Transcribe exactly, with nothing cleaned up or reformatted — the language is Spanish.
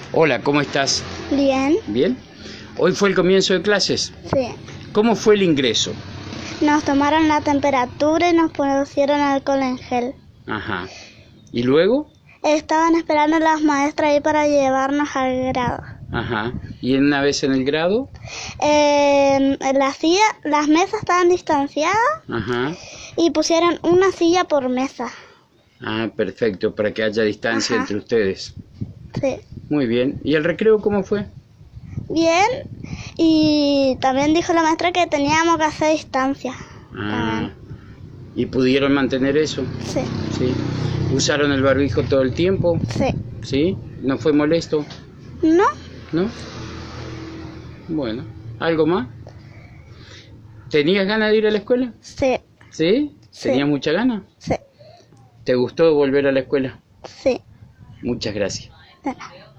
Hola, ¿cómo estás? Bien. ¿Bien? Hoy fue el comienzo de clases. Sí. ¿Cómo fue el ingreso? Nos tomaron la temperatura y nos pusieron alcohol en gel. Ajá. ¿Y luego? Estaban esperando las maestras ahí para llevarnos al grado. Ajá. ¿Y una vez en el grado? Eh, la silla, las mesas estaban distanciadas. Ajá. Y pusieron una silla por mesa. Ah, perfecto, para que haya distancia Ajá. entre ustedes. Sí. Muy bien. ¿Y el recreo cómo fue? Bien. Y también dijo la maestra que teníamos que hacer distancia. Ah. ¿Y pudieron mantener eso? Sí. Sí. ¿Usaron el barbijo todo el tiempo? Sí. ¿Sí? ¿No fue molesto? ¿No? ¿No? Bueno. ¿Algo más? ¿Tenías ganas de ir a la escuela? Sí. ¿Sí? Sí. ¿Tenías mucha ganas? Sí. ¿Te gustó volver a la escuela? Sí. Muchas gracias. De nada.